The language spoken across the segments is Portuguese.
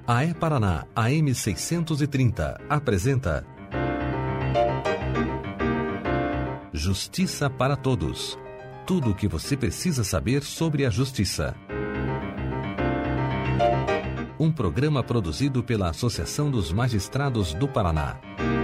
A E-Paraná AM 630 apresenta Justiça para Todos. Tudo o que você precisa saber sobre a justiça. Um programa produzido pela Associação dos Magistrados do Paraná.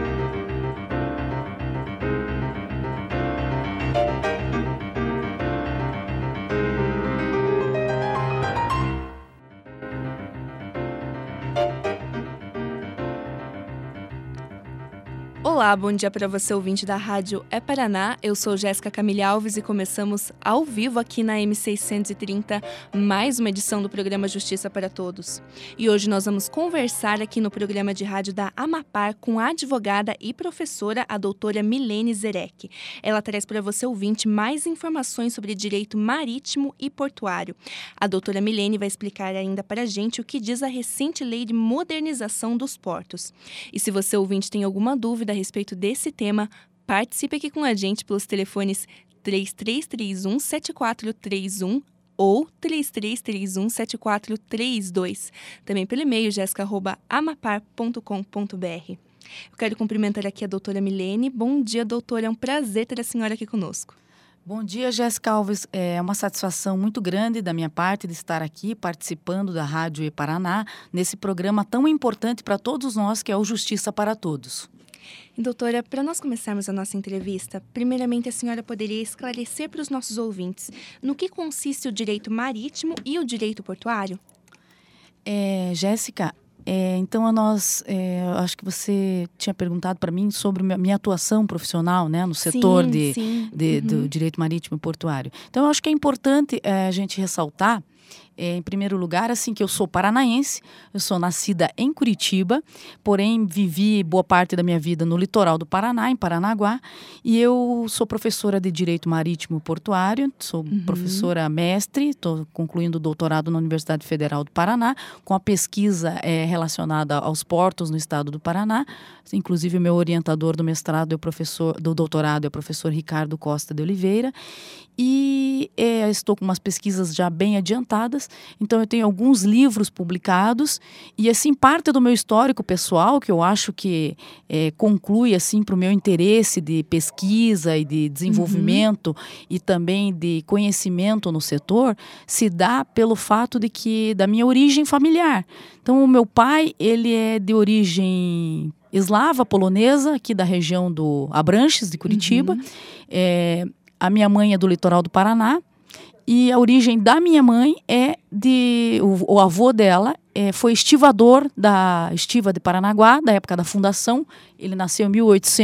Olá, bom dia para você, ouvinte da Rádio E-Paraná. Eu sou Jéssica Camille Alves e começamos ao vivo aqui na M630 mais uma edição do programa Justiça para Todos. E hoje nós vamos conversar aqui no programa de rádio da Amapar com a advogada e professora, a doutora Milene Zerek. Ela traz para você, ouvinte, mais informações sobre direito marítimo e portuário. A doutora Milene vai explicar ainda para a gente o que diz a recente lei de modernização dos portos. E se você, ouvinte, tem alguma dúvida a respeito desse tema, participe aqui com a gente pelos telefones 3331-7431 ou 3331-7432. Também pelo e-mail jessica@amapar.com.br. Eu quero cumprimentar aqui a doutora Milene. Bom dia, doutora. É um prazer ter a senhora aqui conosco. Bom dia, Jéssica Alves. É uma satisfação muito grande da minha parte de estar aqui participando da Rádio E-Paraná nesse programa tão importante para todos nós, que é o Justiça para Todos. E, doutora, para nós começarmos a nossa entrevista, primeiramente a senhora poderia esclarecer para os nossos ouvintes no que consiste o direito marítimo e o direito portuário? Jéssica, então acho que você tinha perguntado para mim sobre minha atuação profissional, né, no setor do direito marítimo e portuário. Então eu acho que é importante a gente ressaltar, em primeiro lugar, assim, que eu sou paranaense, eu sou nascida em Curitiba, porém vivi boa parte da minha vida no litoral do Paraná, em Paranaguá, e eu sou professora de Direito Marítimo e Portuário, sou professora mestre, estou concluindo o doutorado na Universidade Federal do Paraná, com a pesquisa relacionada aos portos no estado do Paraná. Inclusive, o meu orientador do mestrado do doutorado é o professor Ricardo Costa de Oliveira, e estou com umas pesquisas já bem adiantadas. Então, eu tenho alguns livros publicados e, assim, parte do meu histórico pessoal, que eu acho que conclui, assim, para o meu interesse de pesquisa e de desenvolvimento e também de conhecimento no setor, se dá pelo fato da minha origem familiar. Então, o meu pai, ele é de origem eslava, polonesa, aqui da região do Abranches, de Curitiba. A minha mãe é do litoral do Paraná. E a origem da minha mãe o avô dela foi estivador da estiva de Paranaguá, da época da fundação. Ele nasceu em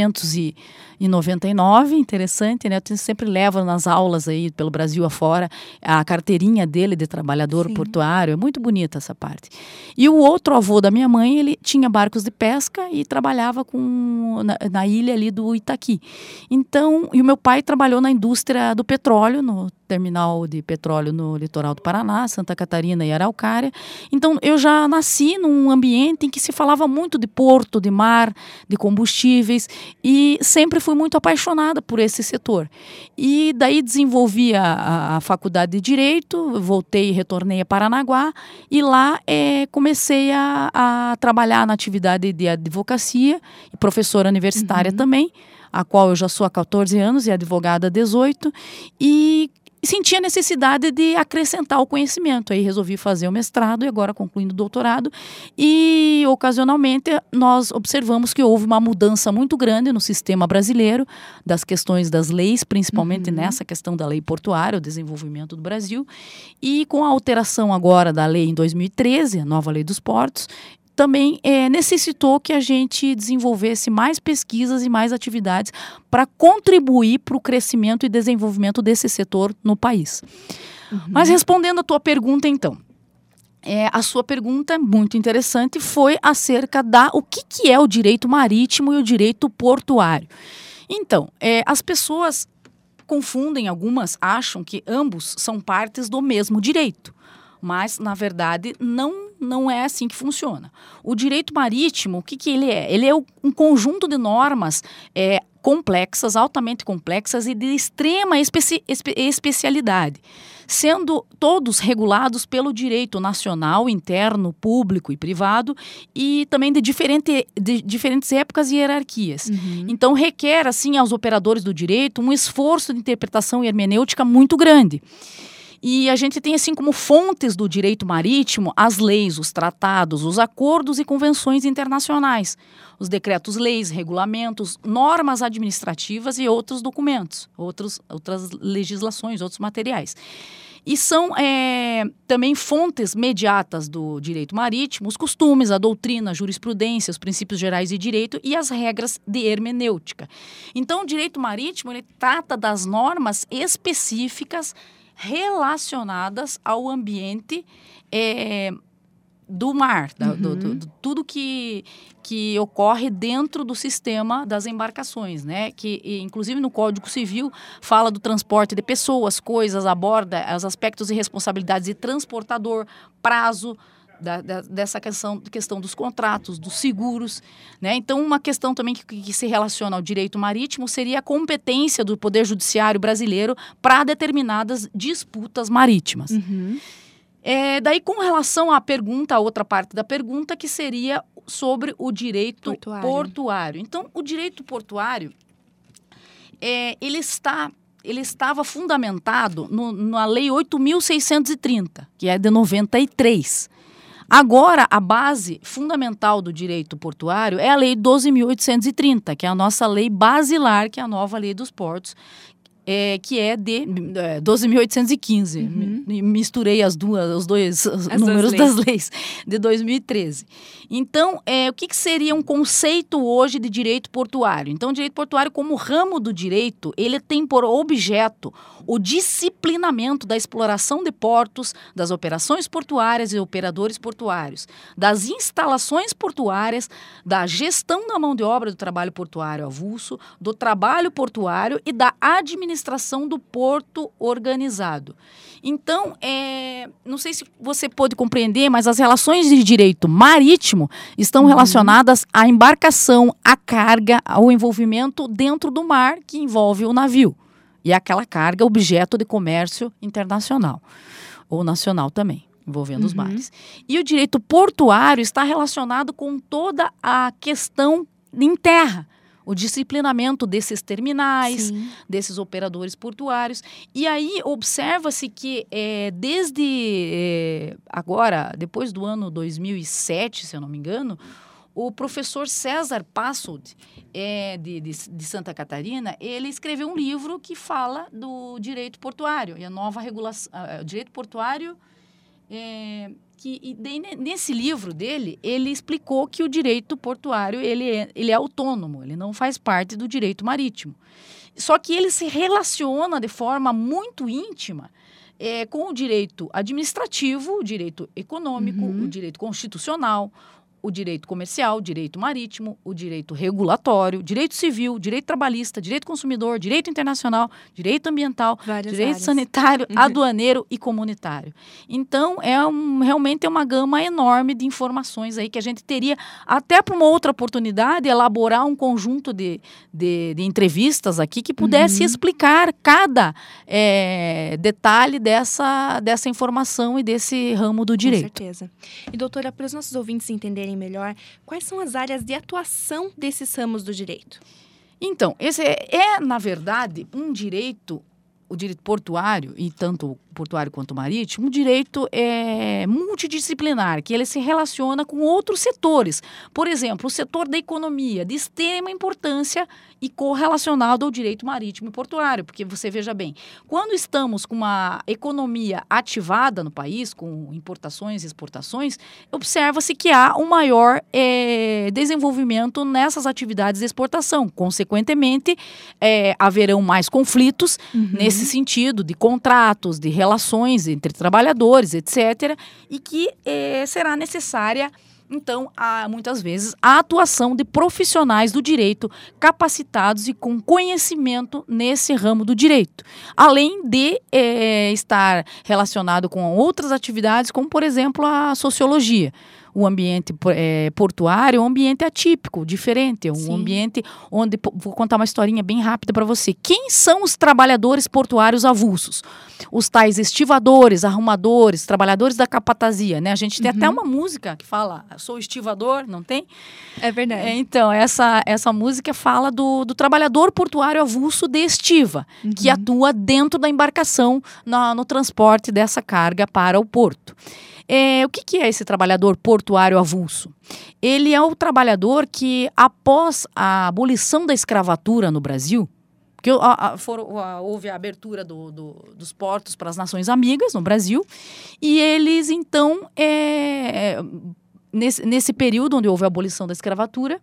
1899, interessante, né? Eu sempre levo nas aulas aí pelo Brasil afora a carteirinha dele de trabalhador portuário, é muito bonita essa parte. E o outro avô da minha mãe, ele tinha barcos de pesca e trabalhava na ilha ali do Itaqui. Então, e o meu pai trabalhou na indústria do petróleo, no terminal de petróleo no litoral do Paraná, Santa Catarina e Araucária. Então, eu já nasci num ambiente em que se falava muito de porto, de mar, de combustíveis, e sempre fui muito apaixonada por esse setor. E daí desenvolvi a faculdade de Direito, voltei e retornei a Paranaguá, e lá comecei a trabalhar na atividade de advocacia, e professora universitária também, a qual eu já sou há 14 anos e advogada há 18, e senti a necessidade de acrescentar o conhecimento. Aí resolvi fazer o mestrado e agora concluindo o doutorado. E, ocasionalmente, nós observamos que houve uma mudança muito grande no sistema brasileiro, das questões das leis, principalmente nessa questão da lei portuária, o desenvolvimento do Brasil. E com a alteração agora da lei em 2013, a nova lei dos portos, também necessitou que a gente desenvolvesse mais pesquisas e mais atividades para contribuir para o crescimento e desenvolvimento desse setor no país. Mas respondendo a tua pergunta, então, a sua pergunta, muito interessante, foi acerca o que é o direito marítimo e o direito portuário. Então, as pessoas confundem, algumas acham que ambos são partes do mesmo direito. Mas, na verdade, não é assim que funciona. O direito marítimo, o que ele é? Ele é um conjunto de normas complexas, altamente complexas e de extrema especialidade. sendo todos regulados pelo direito nacional, interno, público e privado, e também de diferentes épocas e hierarquias. Então, requer, assim, aos operadores do direito um esforço de interpretação e hermenêutica muito grande. E a gente tem, assim, como fontes do direito marítimo, as leis, os tratados, os acordos e convenções internacionais, os decretos-leis, regulamentos, normas administrativas e outros documentos, outras legislações, outros materiais. E são também fontes mediatas do direito marítimo, os costumes, a doutrina, a jurisprudência, os princípios gerais de direito e as regras de hermenêutica. Então, o direito marítimo, ele trata das normas específicas relacionadas ao ambiente do mar, tudo que ocorre dentro do sistema das embarcações, né? Que, inclusive, no Código Civil fala do transporte de pessoas, coisas, aborda os aspectos e responsabilidades de transportador, prazo, dessa questão dos contratos, dos seguros, né? Então, uma questão também que se relaciona ao direito marítimo seria a competência do Poder Judiciário brasileiro para determinadas disputas marítimas. Daí, com relação à pergunta, a outra parte da pergunta, que seria sobre o direito portuário. Então, o direito portuário, ele estava fundamentado na Lei 8.630, que é de 93. Agora, a base fundamental do direito portuário é a Lei 12.830, que é a nossa lei basilar, que é a nova Lei dos Portos, que é de 12.815. Misturei os dois números das leis, de 2013. Então, o que seria um conceito hoje de direito portuário? Então, o direito portuário, como ramo do direito, ele tem por objeto o disciplinamento da exploração de portos, das operações portuárias e operadores portuários, das instalações portuárias, da gestão da mão de obra do trabalho portuário avulso, do trabalho portuário e da administração do porto organizado. Então, não sei se você pôde compreender, mas as relações de direito marítimo estão relacionadas à embarcação, à carga, ao envolvimento dentro do mar, que envolve o navio. E aquela carga objeto de comércio internacional, ou nacional também, envolvendo os mares. E o direito portuário está relacionado com toda a questão em terra, o disciplinamento desses terminais, desses operadores portuários. E aí observa-se que desde agora, depois do ano 2007, se eu não me engano, o professor César Passold, de Santa Catarina, ele escreveu um livro que fala do direito portuário e a nova regulação, o direito portuário. Nesse livro dele, ele explicou que o direito portuário ele é autônomo, ele não faz parte do direito marítimo. Só que ele se relaciona de forma muito íntima com o direito administrativo, o direito econômico, o direito constitucional, o direito comercial, o direito marítimo, o direito regulatório, direito civil, direito trabalhista, direito consumidor, direito internacional, direito ambiental, direito sanitário, aduaneiro e comunitário. Então, realmente é uma gama enorme de informações aí que a gente teria, até para uma outra oportunidade, elaborar um conjunto de entrevistas aqui que pudesse explicar cada detalhe dessa informação e desse ramo do direito. Com certeza. E, doutora, para os nossos ouvintes entenderem melhor, quais são as áreas de atuação desses ramos do direito? Então, esse na verdade, um direito, o direito portuário, e tanto portuário quanto marítimo, um direito multidisciplinar, que ele se relaciona com outros setores. Por exemplo, o setor da economia, de extrema importância e correlacionado ao direito marítimo e portuário, porque você veja bem, quando estamos com uma economia ativada no país, com importações e exportações, observa-se que há um maior desenvolvimento nessas atividades de exportação. Consequentemente, haverão mais conflitos nesse sentido, de contratos, de relações entre trabalhadores, etc., e que será necessária, então, muitas vezes, a atuação de profissionais do direito capacitados e com conhecimento nesse ramo do direito, além de estar relacionado com outras atividades, como, por exemplo, a sociologia. o ambiente portuário é um ambiente atípico, diferente, um Sim. ambiente onde, vou contar uma historinha bem rápida para você. Quem são os trabalhadores portuários avulsos? Os tais estivadores, arrumadores, trabalhadores da capatazia, né? A gente tem até uma música que fala, sou estivador, não tem? É verdade. Então, essa música fala do trabalhador portuário avulso de estiva, que atua dentro da embarcação no transporte dessa carga para o porto. O que é esse trabalhador portuário avulso? Ele é o trabalhador que, após a abolição da escravatura no Brasil, que houve a abertura dos portos para as nações amigas no Brasil, e eles, então, nesse período onde houve a abolição da escravatura,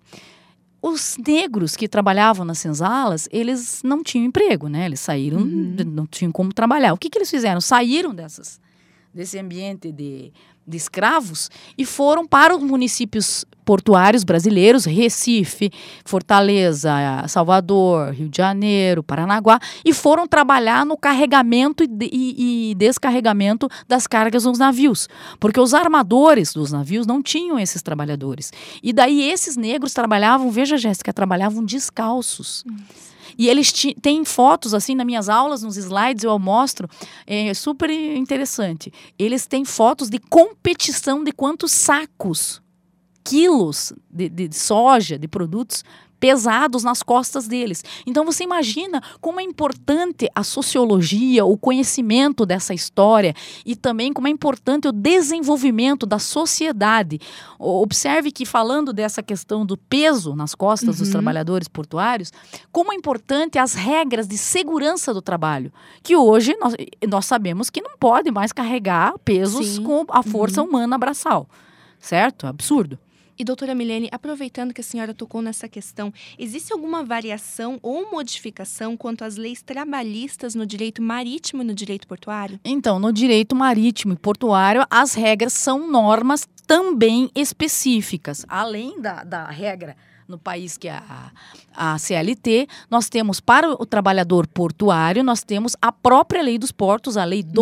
os negros que trabalhavam nas senzalas, eles não tinham emprego, né? Eles saíram, não tinham como trabalhar. O que eles fizeram? Saíram desse ambiente de escravos e foram para os municípios portuários brasileiros, Recife, Fortaleza, Salvador, Rio de Janeiro, Paranaguá, e foram trabalhar no carregamento e descarregamento das cargas nos navios, porque os armadores dos navios não tinham esses trabalhadores. E daí esses negros trabalhavam, veja, Jéssica, trabalhavam descalços. E eles têm fotos, assim, nas minhas aulas, nos slides, eu mostro, é super interessante. Eles têm fotos de competição de quantos sacos, quilos de soja, de produtos pesados nas costas deles. Então você imagina como é importante a sociologia, o conhecimento dessa história e também como é importante o desenvolvimento da sociedade. Observe que, falando dessa questão do peso nas costas dos trabalhadores portuários, como é importante as regras de segurança do trabalho, que hoje nós sabemos que não pode mais carregar pesos com a força humana braçal, certo? Absurdo. E, doutora Milene, aproveitando que a senhora tocou nessa questão, existe alguma variação ou modificação quanto às leis trabalhistas no direito marítimo e no direito portuário? Então, no direito marítimo e portuário, as regras são normas também específicas. Além da regra no país que é a CLT, nós temos para o trabalhador portuário, nós temos a própria lei dos portos, a lei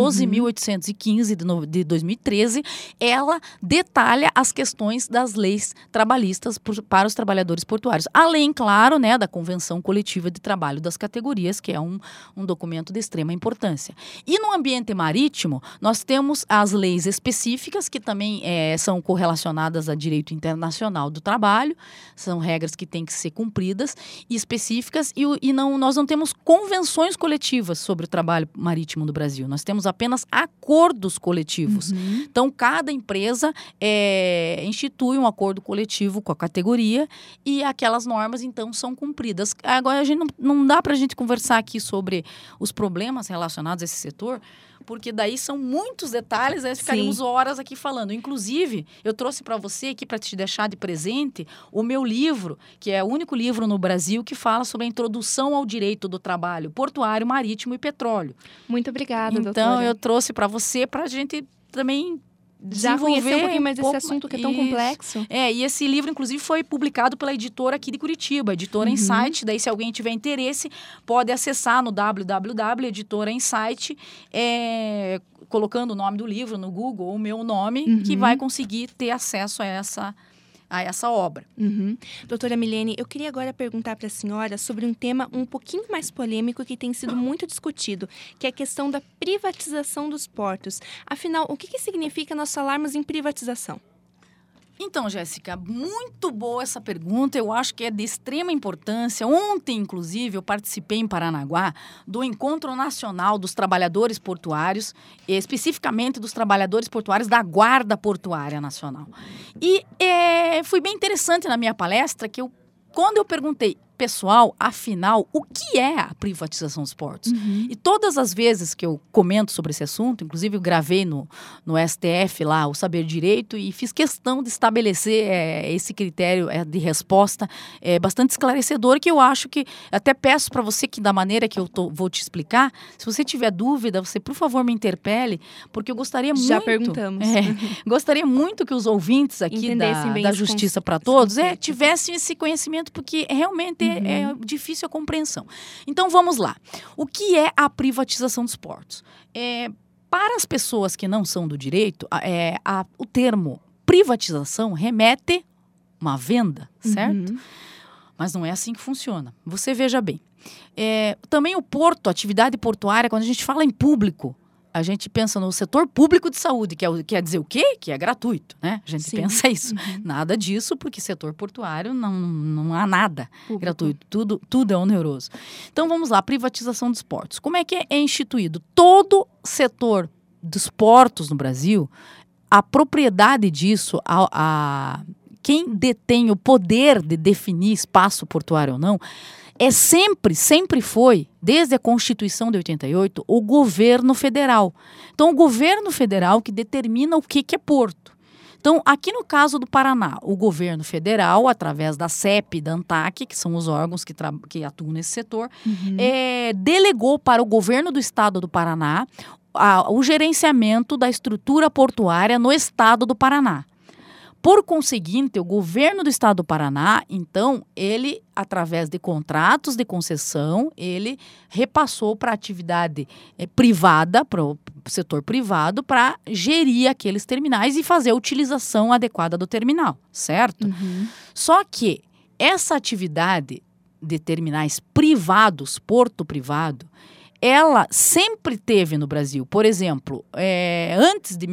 12.815 de 2013, ela detalha as questões das leis trabalhistas para os trabalhadores portuários. Além, claro, né, da Convenção Coletiva de Trabalho das Categorias, que é um documento de extrema importância. E no ambiente marítimo, nós temos as leis específicas, que também são correlacionadas a direito internacional do trabalho, são regras que têm que ser cumpridas e específicas, nós não temos convenções coletivas sobre o trabalho marítimo no Brasil. Nós temos apenas acordos coletivos. Então, cada empresa institui um acordo coletivo com a categoria e aquelas normas, então, são cumpridas. Agora, não dá para a gente conversar aqui sobre os problemas relacionados a esse setor, porque daí são muitos detalhes, aí ficaríamos horas aqui falando. Inclusive, eu trouxe para você aqui, para te deixar de presente, o meu livro, que é o único livro no Brasil que fala sobre a introdução ao direito do trabalho portuário, marítimo e petróleo. Muito obrigada, então, doutora. Então, eu trouxe para você, para a gente também já conhecer um pouquinho mais desse assunto que é tão complexo. E esse livro, inclusive, foi publicado pela editora aqui de Curitiba, Editora Insight. Daí, se alguém tiver interesse, pode acessar no www.editorainsight, colocando o nome do livro no Google, ou o meu nome, que vai conseguir ter acesso a essa obra. Doutora Milene, eu queria agora perguntar para a senhora sobre um tema um pouquinho mais polêmico que tem sido muito discutido, que é a questão da privatização dos portos. Afinal, o que significa nós falarmos em privatização? Então, Jéssica, muito boa essa pergunta, eu acho que é de extrema importância. Ontem, inclusive, eu participei em Paranaguá do Encontro Nacional dos Trabalhadores Portuários, especificamente dos trabalhadores portuários da Guarda Portuária Nacional. E foi bem interessante na minha palestra que quando eu perguntei, pessoal, afinal, o que é a privatização dos portos? E todas as vezes que eu comento sobre esse assunto, inclusive eu gravei no STF lá, o Saber Direito, e fiz questão de estabelecer esse critério de resposta bastante esclarecedor, que eu acho que, até peço para você que da maneira que eu vou te explicar, se você tiver dúvida, você por favor me interpele, porque eu gostaria muito... Já perguntamos. Gostaria muito que os ouvintes aqui da Justiça para Todos tivessem esse conhecimento, porque realmente é difícil a compreensão. Então, vamos lá. O que é a privatização dos portos? Para as pessoas que não são do direito, o termo privatização remete uma venda, certo? Mas não é assim que funciona. Você veja bem. Também o porto, a atividade portuária, quando a gente fala em público, a gente pensa no setor público de saúde, que quer dizer o quê? Que é gratuito, né? A gente pensa isso. Nada disso, porque setor portuário não há nada gratuito. Tudo é oneroso. Então, vamos lá, privatização dos portos. Como é que é instituído? Todo setor dos portos no Brasil, a propriedade disso, quem detém o poder de definir espaço portuário ou não, sempre foi, desde a Constituição de 88, o governo federal. Então, o governo federal que determina o que é porto. Então, aqui no caso do Paraná, o governo federal, através da CEP e da ANTAC, que são os órgãos que atuam nesse setor, delegou para o governo do estado do Paraná o gerenciamento da estrutura portuária no estado do Paraná. Por conseguinte, o governo do estado do Paraná, então, ele, através de contratos de concessão, ele repassou para a atividade privada, para o setor privado, para gerir aqueles terminais e fazer a utilização adequada do terminal, certo? Só que essa atividade de terminais privados, porto privado, ela sempre teve no Brasil. Por exemplo, antes de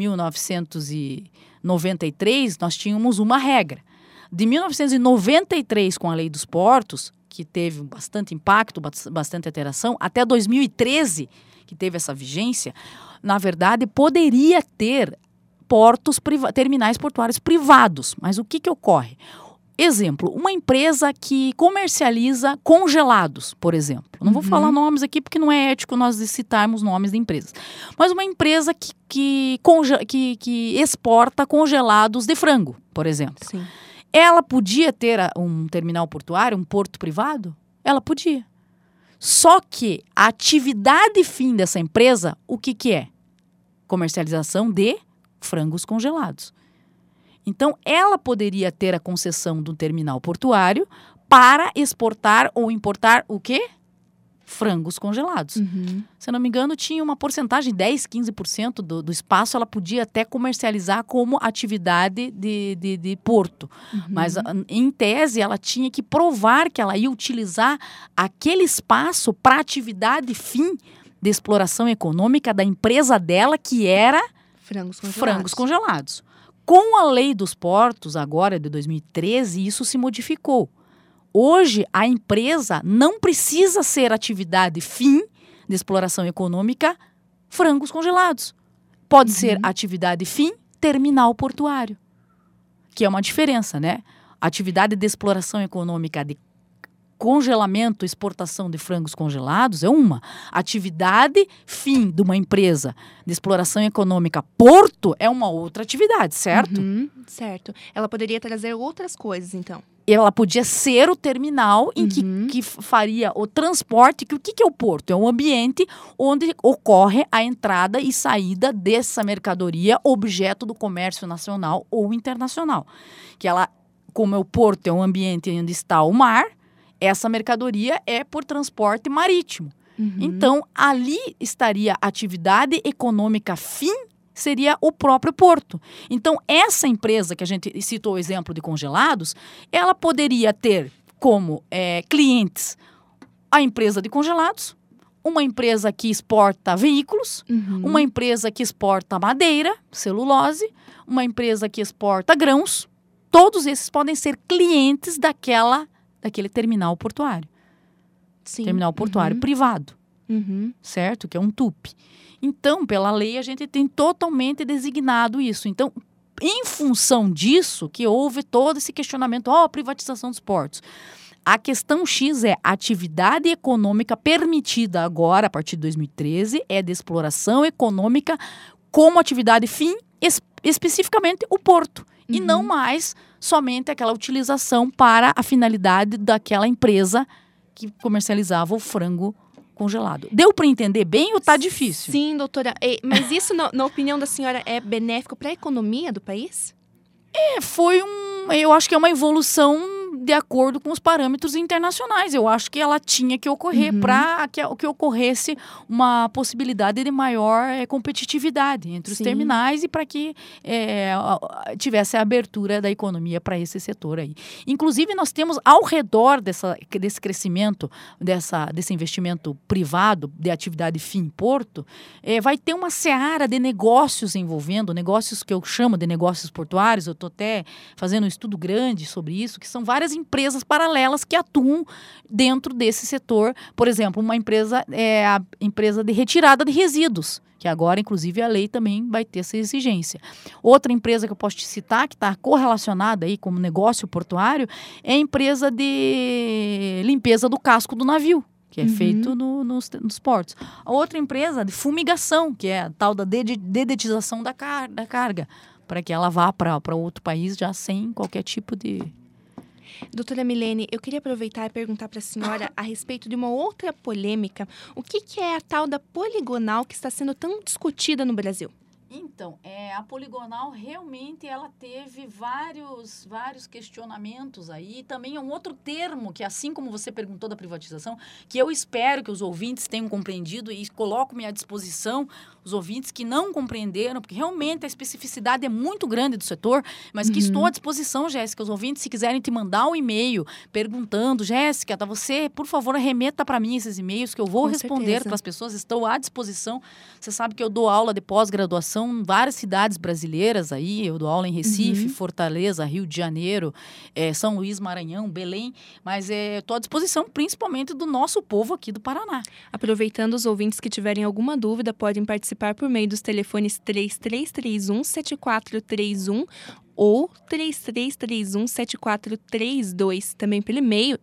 1993, nós tínhamos uma regra. De 1993, com a Lei dos Portos, que teve bastante impacto, bastante alteração, até 2013, que teve essa vigência, na verdade, poderia ter terminais portuários privados. Mas o que ocorre? Exemplo, uma empresa que comercializa congelados, por exemplo. Não vou falar nomes aqui porque não é ético nós citarmos nomes de empresas. Mas uma empresa que exporta congelados de frango, por exemplo. Sim. Ela podia ter um terminal portuário, um porto privado? Ela podia. Só que a atividade fim dessa empresa, o que é? Comercialização de frangos congelados. Então, ela poderia ter a concessão do terminal portuário para exportar ou importar o quê? Frangos congelados. Se eu não me engano, tinha uma porcentagem, 10, 15% do espaço, ela podia até comercializar como atividade de porto. Mas, em tese, ela tinha que provar que ela ia utilizar aquele espaço para atividade fim de exploração econômica da empresa dela, que era frangos congelados. Com a Lei dos Portos, agora de 2013, isso se modificou. Hoje, a empresa não precisa ser atividade fim de exploração econômica frangos congelados. Pode ser atividade fim terminal portuário, que é uma diferença, né? Atividade de exploração econômica de congelamento, exportação de frangos congelados é uma. Atividade fim de uma empresa de exploração econômica porto é uma outra atividade, certo? Certo. Ela poderia trazer outras coisas, então. Ela podia ser o terminal em que faria o transporte. O que é o porto? É um ambiente onde ocorre a entrada e saída dessa mercadoria, objeto do comércio nacional ou internacional. Que ela, como o porto é um ambiente onde está o mar, essa mercadoria é por transporte marítimo. Então, ali estaria a atividade econômica fim, seria o próprio porto. Então, essa empresa que a gente citou o exemplo de congelados, ela poderia ter como clientes a empresa de congelados, uma empresa que exporta veículos, uma empresa que exporta madeira, celulose, uma empresa que exporta grãos. Todos esses podem ser clientes daquele terminal portuário. Sim. Terminal portuário privado, certo? Que é um TUP. Então, pela lei, a gente tem totalmente designado isso. Então, em função disso, que houve todo esse questionamento, privatização dos portos. A questão X é a atividade econômica permitida agora, a partir de 2013, é de exploração econômica como atividade fim, especificamente o porto. E não mais somente aquela utilização para a finalidade daquela empresa que comercializava o frango congelado. Deu para entender bem ou está difícil? Sim, doutora. Mas isso, na opinião da senhora, é benéfico para a economia do país? Eu acho que é uma evolução de acordo com os parâmetros internacionais. Eu acho que ela tinha que ocorrer para que ocorresse uma possibilidade de maior competitividade entre os terminais e para que tivesse a abertura da economia para esse setor aí. Inclusive, nós temos ao redor desse crescimento, desse investimento privado de atividade fim-porto, vai ter uma seara de negócios envolvendo, negócios que eu chamo de negócios portuários. Eu estou até fazendo um estudo grande sobre isso, que são várias empresas paralelas que atuam dentro desse setor. Por exemplo, uma empresa é a empresa de retirada de resíduos, que agora, inclusive, a lei também vai ter essa exigência. Outra empresa que eu posso te citar, que está correlacionada aí como negócio portuário, é a empresa de limpeza do casco do navio, que é feito nos portos. A outra empresa de fumigação, que é a tal da dedetização da carga, para que ela vá para outro país já sem qualquer tipo de... Doutora Milene, eu queria aproveitar e perguntar para a senhora a respeito de uma outra polêmica. O que é a tal da poligonal que está sendo tão discutida no Brasil? Então, a poligonal realmente ela teve vários questionamentos aí. Também é um outro termo que, assim como você perguntou da privatização, que eu espero que os ouvintes tenham compreendido e coloco-me à disposição os ouvintes que não compreenderam, porque realmente a especificidade é muito grande do setor, mas que estou à disposição, Jéssica, os ouvintes, se quiserem te mandar um e-mail perguntando, Jéssica, você, por favor, remeta para mim esses e-mails que eu vou responder para as pessoas, estou à disposição. Você sabe que eu dou aula de pós-graduação em várias cidades brasileiras aí, eu dou aula em Recife, Fortaleza, Rio de Janeiro, São Luís, Maranhão, Belém, mas estou à disposição principalmente do nosso povo aqui do Paraná. Aproveitando, os ouvintes que tiverem alguma dúvida podem participar por meio dos telefones 3331-7431 ou 3331-7432, também pelo e-mail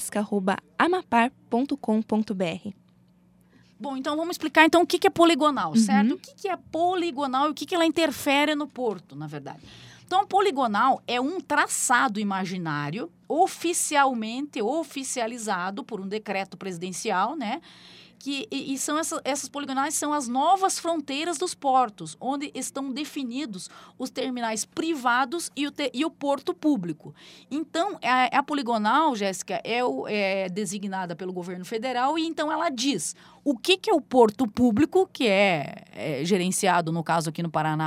jessica@amapar.com.br. Bom, então vamos explicar então o que é poligonal, certo? O que é poligonal e o que ela interfere no porto, na verdade. Então, a poligonal é um traçado imaginário oficializado por um decreto presidencial, né? E são essas poligonais são as novas fronteiras dos portos, onde estão definidos os terminais privados e o porto público. Então, a poligonal, Jéssica, é designada pelo governo federal e então ela diz o que é o porto público, que é gerenciado, no caso aqui no Paraná,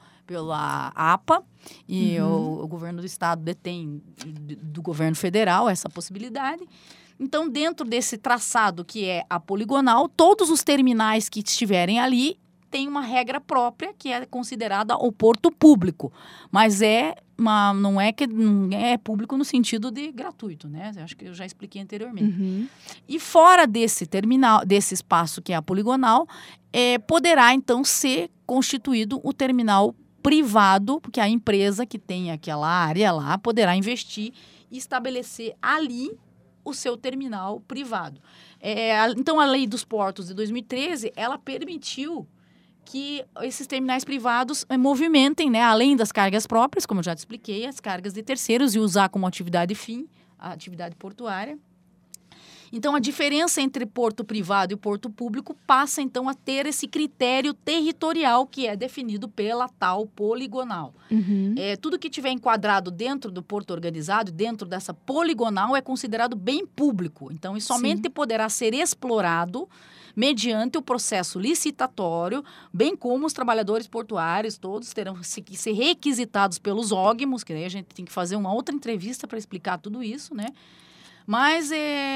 pela APA, e o governo do estado detém do governo federal essa possibilidade. Então, dentro desse traçado que é a poligonal, todos os terminais que estiverem ali têm uma regra própria que é considerada o porto público. Mas não é público no sentido de gratuito, né? Acho que eu já expliquei anteriormente. E fora desse terminal, desse espaço que é a poligonal, poderá então ser constituído o terminal privado, porque a empresa que tem aquela área lá poderá investir e estabelecer ali o seu terminal privado. Então, a Lei dos Portos de 2013, ela permitiu que esses terminais privados movimentem, né, além das cargas próprias, como eu já te expliquei, as cargas de terceiros e usar como atividade fim a atividade portuária. Então, a diferença entre porto privado e porto público passa, então, a ter esse critério territorial que é definido pela tal poligonal. Tudo que tiver enquadrado dentro do porto organizado, dentro dessa poligonal, é considerado bem público. Então, e somente poderá ser explorado mediante o processo licitatório, bem como os trabalhadores portuários, todos terão que ser requisitados pelos ógmos, que aí a gente tem que fazer uma outra entrevista para explicar tudo isso, né? Mas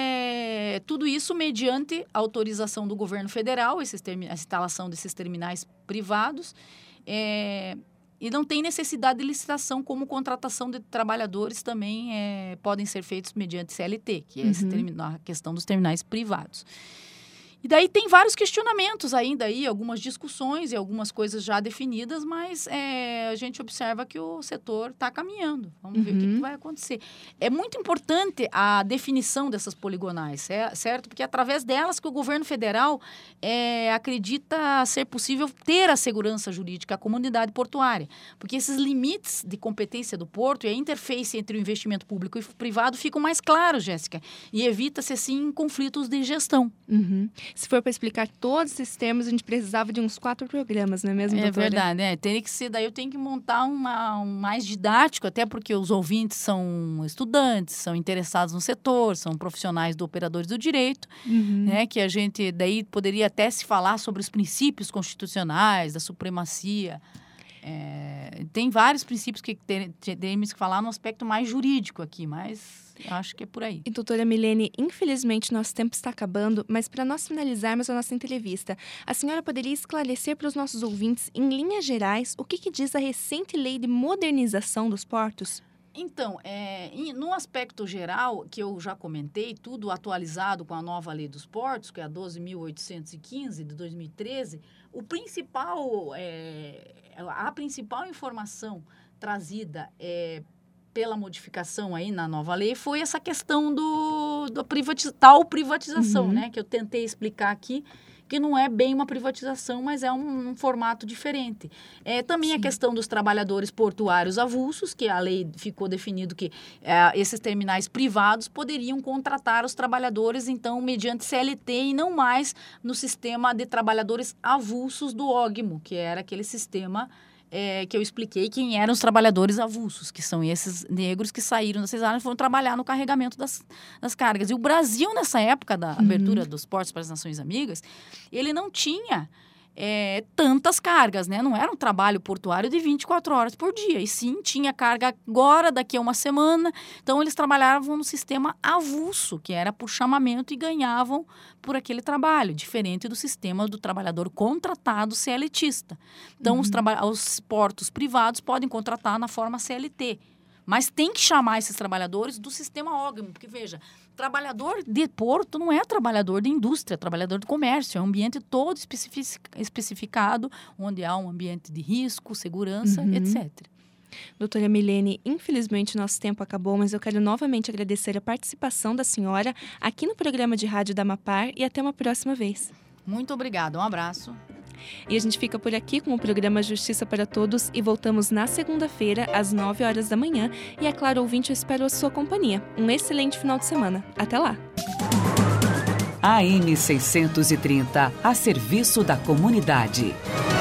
tudo isso mediante autorização do governo federal, a instalação desses terminais privados, e não tem necessidade de licitação, como contratação de trabalhadores também podem ser feitos mediante CLT, que é a questão dos terminais privados. E daí tem vários questionamentos ainda aí, algumas discussões e algumas coisas já definidas, mas a gente observa que o setor está caminhando. Vamos ver o que vai acontecer. É muito importante a definição dessas poligonais, certo? Porque é através delas que o governo federal acredita ser possível ter a segurança jurídica à comunidade portuária. Porque esses limites de competência do porto e a interface entre o investimento público e privado ficam mais claros, Jéssica, e evita-se, assim, conflitos de gestão. Se for para explicar todos esses termos, a gente precisava de uns 4 programas, não é mesmo, doutora? É verdade, né? Teria que ser, daí eu tenho que montar um mais didático, até porque os ouvintes são estudantes, são interessados no setor, são profissionais do operadores do direito, né? Que a gente daí poderia até se falar sobre os princípios constitucionais, da supremacia. Tem vários princípios que teremos que falar no aspecto mais jurídico aqui, mas acho que é por aí. E, doutora Milene, infelizmente nosso tempo está acabando, mas para nós finalizarmos a nossa entrevista, a senhora poderia esclarecer para os nossos ouvintes, em linhas gerais, o que diz a recente lei de modernização dos portos? Então, no aspecto geral, que eu já comentei, tudo atualizado com a nova lei dos portos, que é a 12.815 de 2013, a principal informação trazida pela modificação aí na nova lei foi essa questão da privatização, né? Que eu tentei explicar aqui, que não é bem uma privatização, mas é um formato diferente. Também Sim. A questão dos trabalhadores portuários avulsos, que a lei ficou definido que esses terminais privados poderiam contratar os trabalhadores, então, mediante CLT e não mais no sistema de trabalhadores avulsos do OGMO, que era aquele sistema que eu expliquei quem eram os trabalhadores avulsos, que são esses negros que saíram das cesáreas e foram trabalhar no carregamento das cargas. E o Brasil, nessa época da abertura dos portos para as Nações Amigas, ele não tinha tantas cargas, né? Não era um trabalho portuário de 24 horas por dia, e sim tinha carga agora, daqui a uma semana. Então, eles trabalhavam no sistema avulso, que era por chamamento, e ganhavam por aquele trabalho, diferente do sistema do trabalhador contratado CLTista. Então, os portos privados podem contratar na forma CLT, mas tem que chamar esses trabalhadores do sistema OGMO, porque, veja, trabalhador de porto não é trabalhador de indústria, é trabalhador de comércio, é um ambiente todo especificado, onde há um ambiente de risco, segurança, etc. Doutora Milene, infelizmente nosso tempo acabou, mas eu quero novamente agradecer a participação da senhora aqui no programa de rádio da Amapar e até uma próxima vez. Muito obrigada, um abraço. E a gente fica por aqui com o programa Justiça para Todos e voltamos na segunda-feira, às 9 horas da manhã. E é claro, ouvinte, eu espero a sua companhia. Um excelente final de semana. Até lá! AM 630, a serviço da comunidade.